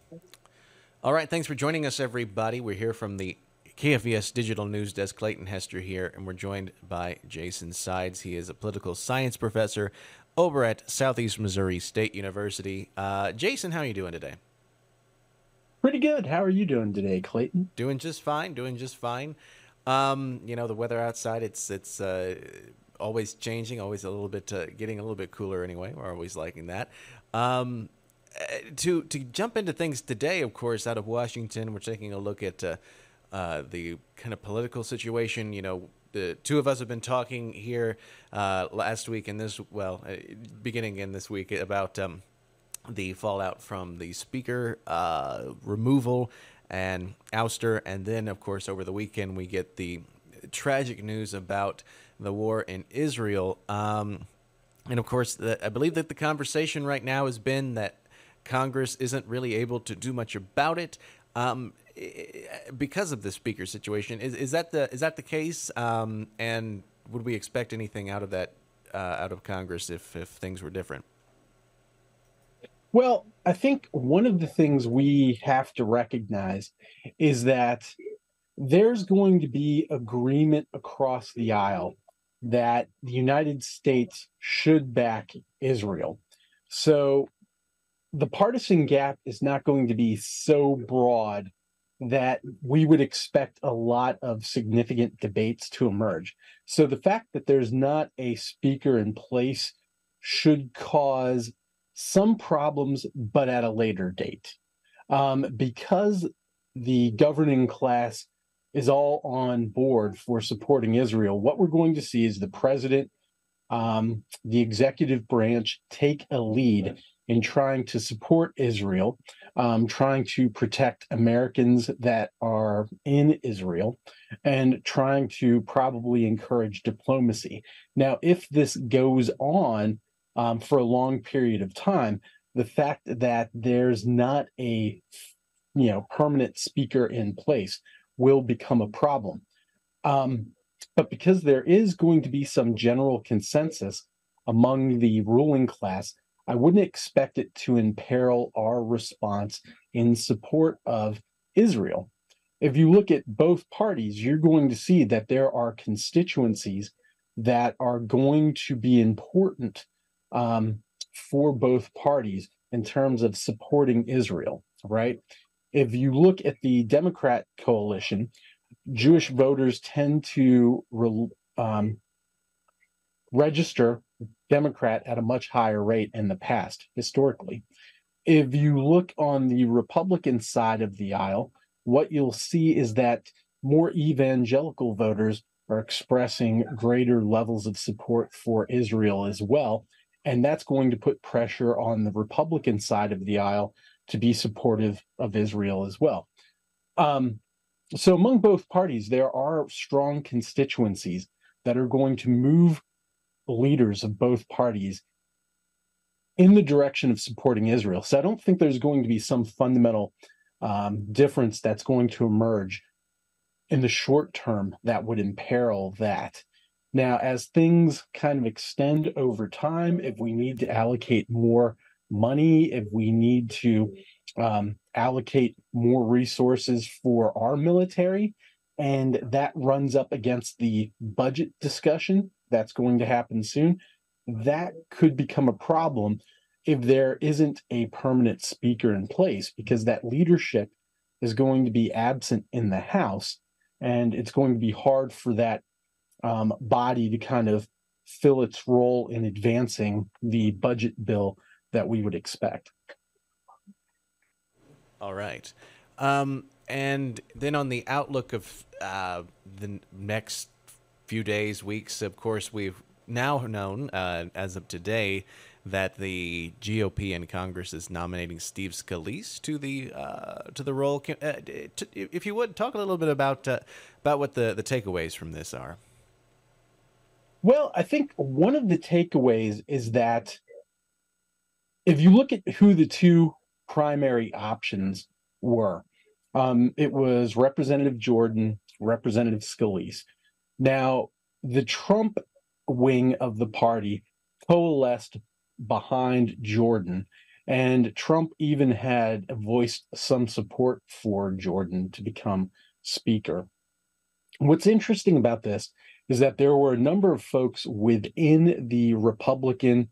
All right, thanks for joining us, everybody. We're here from the KFVS Digital News Desk. Clayton Hester here, and we're joined by Jason Sides. He is a political science professor over at Southeast Missouri State University. Jason, how are you doing today? Pretty good. How are you doing today, Clayton? Doing just fine. Doing just fine. The weather outside it's always changing, always a little bit getting a little bit cooler. Anyway, we're always liking that. Um, to jump into things today, of course, out of Washington, we're taking a look at the kind of political situation. The two of us have been talking here last week and beginning in this week about the fallout from the speaker removal and ouster, and then, of course, over the weekend we get the tragic news about the war in Israel. And of course, I believe that the conversation right now has been that Congress isn't really able to do much about it because of the speaker situation. Is that the case? And would we expect anything out of that out of Congress if things were different? Well, I think one of the things we have to recognize is that there's going to be agreement across the aisle that the United States should back Israel. So the partisan gap is not going to be so broad that we would expect a lot of significant debates to emerge. So the fact that there's not a speaker in place should cause some problems, but at a later date. Because the governing class is all on board for supporting Israel, what we're going to see is the president, the executive branch take a lead in trying to support Israel, trying to protect Americans that are in Israel, and trying to probably encourage diplomacy. Now, if this goes on for a long period of time, the fact that there's not a permanent speaker in place will become a problem. Um, but because there is going to be some general consensus among the ruling class, I wouldn't expect it to imperil our response in support of Israel. If you look at both parties, you're going to see that there are constituencies that are going to be important um, for both parties in terms of supporting Israel, right? If you look at the Democrat coalition, Jewish voters tend to register Democrat at a much higher rate in the past, historically. If you look on the Republican side of the aisle, what you'll see is that more evangelical voters are expressing greater levels of support for Israel as well. And that's going to put pressure on the Republican side of the aisle to be supportive of Israel as well. Um, so, among both parties, there are strong constituencies that are going to move leaders of both parties in the direction of supporting Israel. So I don't think there's going to be some fundamental difference that's going to emerge in the short term that would imperil that. Now, as things kind of extend over time, if we need to allocate more money, if we need to allocate more resources for our military, and that runs up against the budget discussion that's going to happen soon, that could become a problem if there isn't a permanent speaker in place, because that leadership is going to be absent in the House, and it's going to be hard for that body to kind of fill its role in advancing the budget bill that we would expect. All right. And then on the outlook of the next few days, weeks, of course, we've now known, as of today, that the GOP in Congress is nominating Steve Scalise to the role. If you would talk a little bit about what the takeaways from this are. Well, I think one of the takeaways is that if you look at who the two primary options were, it was Representative Jordan, Representative Scalise. Now, the Trump wing of the party coalesced behind Jordan, And Trump even had voiced some support for Jordan to become speaker. What's interesting about this is that there were a number of folks within the Republican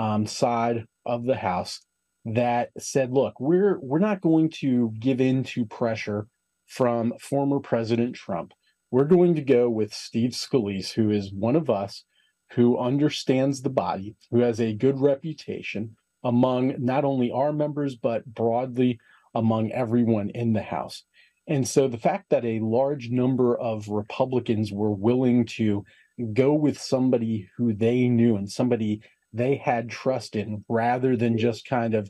side of the House that said, "Look, we're not going to give in to pressure from former President Trump. We're going to go with Steve Scalise, who is one of us, who understands the body, who has a good reputation among not only our members but broadly among everyone in the House." And so the fact that a large number of Republicans were willing to go with somebody who they knew and somebody they had trust in rather than just kind of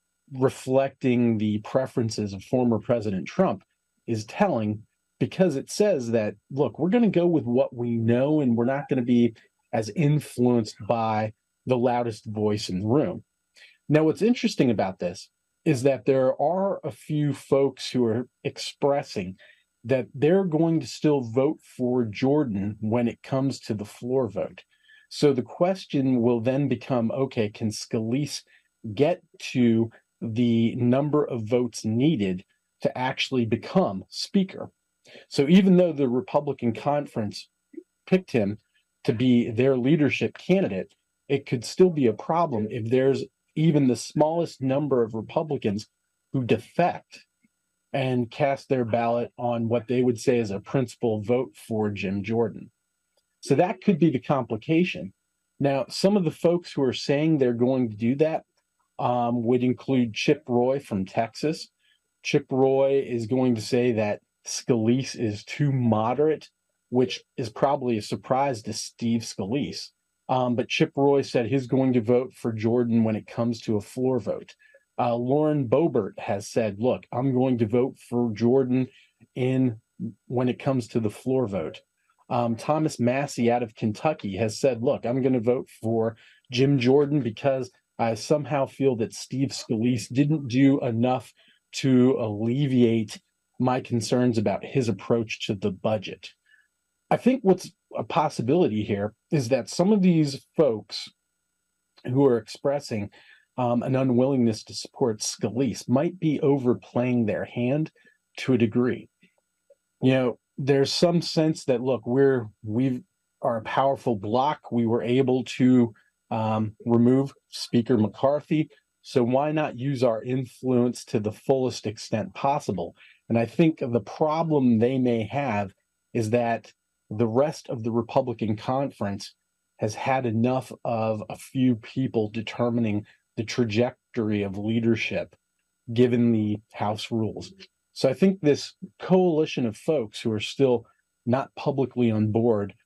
reflecting the preferences of former President Trump is telling, because it says that, look, we're going to go with what we know and we're not going to be as influenced by the loudest voice in the room. Now, what's interesting about this is that there are a few folks who are expressing that they're going to still vote for Jordan when it comes to the floor vote. So the question will then become, okay, can Scalise get to the number of votes needed to actually become speaker? So even though the Republican conference picked him to be their leadership candidate, it could still be a problem if there's even the smallest number of Republicans who defect and cast their ballot on what they would say is a principal vote for Jim Jordan. So that could be the complication. Now, some of the folks who are saying they're going to do that would include Chip Roy from Texas. Chip Roy is going to say that Scalise is too moderate, which is probably a surprise to Steve Scalise. But Chip Roy said he's going to vote for Jordan when it comes to a floor vote. Lauren Boebert has said, look, I'm going to vote for Jordan when it comes to the floor vote. Thomas Massey out of Kentucky has said, look, I'm going to vote for Jim Jordan because I somehow feel that Steve Scalise didn't do enough to alleviate my concerns about his approach to the budget. I think what's a possibility here is that some of these folks who are expressing an unwillingness to support Scalise might be overplaying their hand to a degree. There's some sense that, look, we are a powerful bloc. We were able to remove Speaker McCarthy, so why not use our influence to the fullest extent possible? And I think the problem they may have is that the rest of the Republican conference has had enough of a few people determining the trajectory of leadership given the House rules. So I think this coalition of folks who are still not publicly on board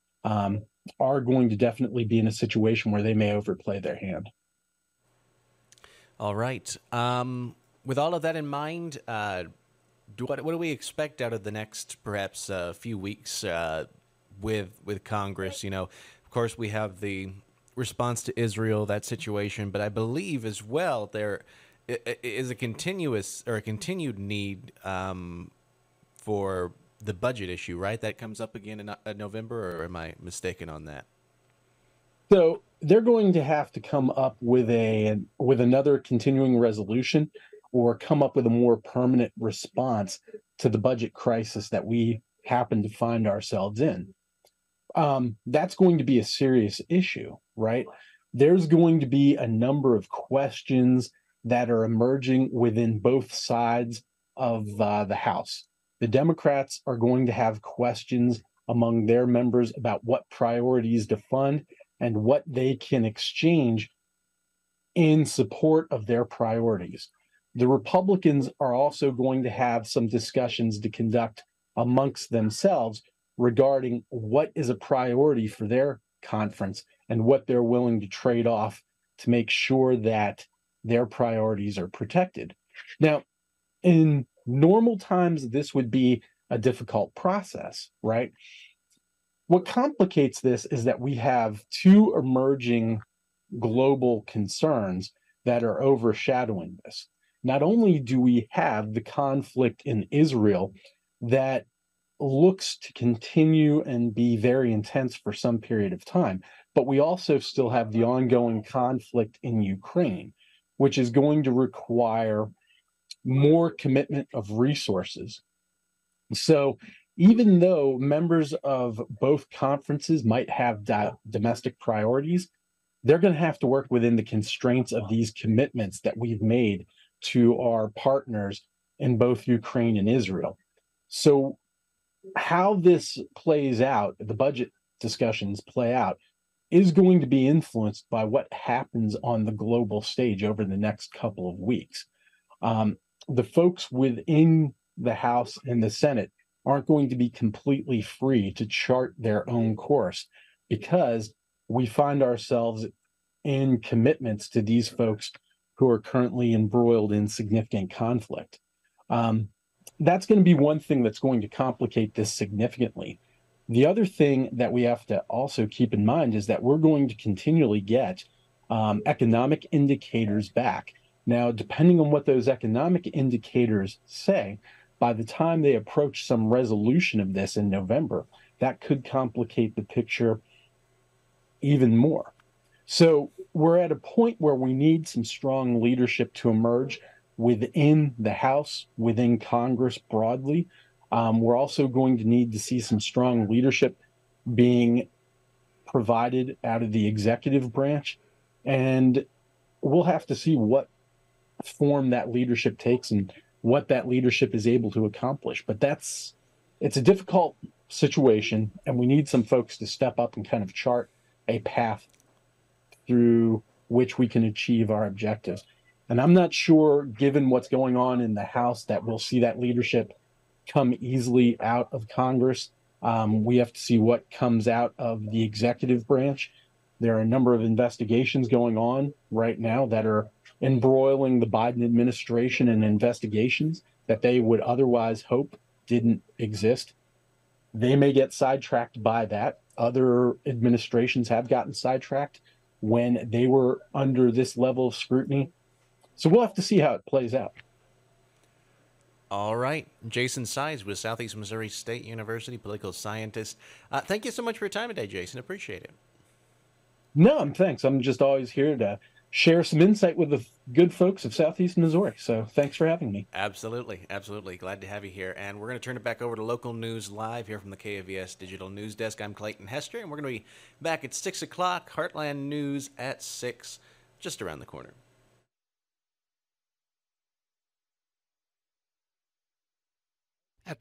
are going to definitely be in a situation where they may overplay their hand. All right. With all of that in mind, what do we expect out of the next perhaps few weeks with Congress? Of course, we have the response to Israel, that situation, but I believe as well there is a continued need for the budget issue, right? That comes up again in November, or am I mistaken on that? So they're going to have to come up with another continuing resolution or come up with a more permanent response to the budget crisis that we happen to find ourselves in. That's going to be a serious issue, right? There's going to be a number of questions that are emerging within both sides of the House. The Democrats are going to have questions among their members about what priorities to fund and what they can exchange in support of their priorities. The Republicans are also going to have some discussions to conduct amongst themselves regarding what is a priority for their conference and what they're willing to trade off to make sure that their priorities are protected. Now, in normal times, this would be a difficult process, right? What complicates this is that we have two emerging global concerns that are overshadowing this. Not only do we have the conflict in Israel that looks to continue and be very intense for some period of time, but we also still have the ongoing conflict in Ukraine. which is going to require more commitment of resources. So, even though members of both conferences might have domestic priorities, they're going to have to work within the constraints of these commitments that we've made to our partners in both Ukraine and Israel. So, how this plays out, the budget discussions play out, is going to be influenced by what happens on the global stage over the next couple of weeks. The folks within the House and the Senate aren't going to be completely free to chart their own course because we find ourselves in commitments to these folks who are currently embroiled in significant conflict. That's going to be one thing that's going to complicate this significantly. The other thing that we have to also keep in mind is that we're going to continually get economic indicators back. Now, depending on what those economic indicators say, by the time they approach some resolution of this in November, that could complicate the picture even more. So we're at a point where we need some strong leadership to emerge within the House, within Congress broadly. We're also going to need to see some strong leadership being provided out of the executive branch. And we'll have to see what form that leadership takes and what that leadership is able to accomplish. But it's a difficult situation, and we need some folks to step up and kind of chart a path through which we can achieve our objectives. And I'm not sure, given what's going on in the House, that we'll see that leadership come easily out of Congress. We have to see what comes out of the executive branch. There are a number of investigations going on right now that are embroiling the Biden administration in investigations that they would otherwise hope didn't exist. They may get sidetracked by that. Other administrations have gotten sidetracked when they were under this level of scrutiny. So we'll have to see how it plays out. All right. Jason Size with Southeast Missouri State University, political scientist. Thank you so much for your time today, Jason. Appreciate it. No, thanks. I'm just always here to share some insight with the good folks of Southeast Missouri. So thanks for having me. Absolutely. Absolutely. Glad to have you here. And we're going to turn it back over to Local News Live here from the KAVS Digital News Desk. I'm Clayton Hester, and we're going to be back at 6 o'clock. Heartland News at 6, just around the corner.